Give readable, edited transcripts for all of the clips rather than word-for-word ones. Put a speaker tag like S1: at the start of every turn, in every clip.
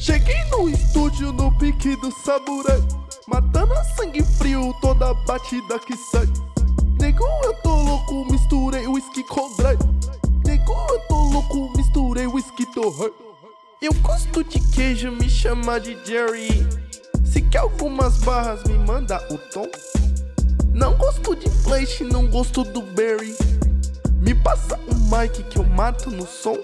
S1: Cheguei no estúdio no pique do samurai, matando a sangue frio toda batida que sai. Nego, eu tô louco, misturei whisky com dry. Nego, eu tô louco, misturei whisky tô high. Eu gosto de queijo, me chama de Jerry. Se quer algumas barras, me manda o tom. Não gosto de flash, não gosto do berry. Me passa um mic que eu mato no som.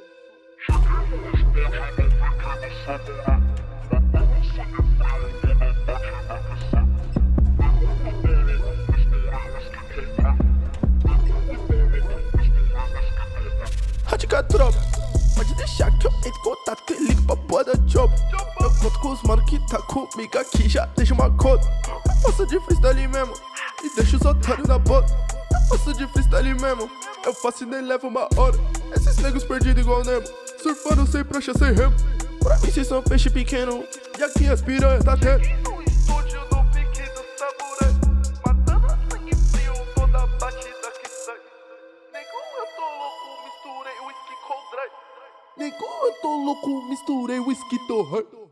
S1: Radical tropa, pode deixar que eu entre em contato que ligo pra porra da job. Eu conto com os mano que tá comigo aqui, já deixa uma conta. Eu faço de freestyle mesmo e deixo os otários na bota. Eu faço de freestyle mesmo, eu faço e nem leva uma hora. Esses negros perdidos igual Nemo, surfando sem prancha, sem remo. Pra mim cês são peixe pequeno, e aqui as piranha tá tendo. No estúdio no pique do samurai, matando a sangue frio toda batida que sai. Nego, eu tô louco, misturei whisky com dry. Nego, eu tô louco, misturei whisky tô high.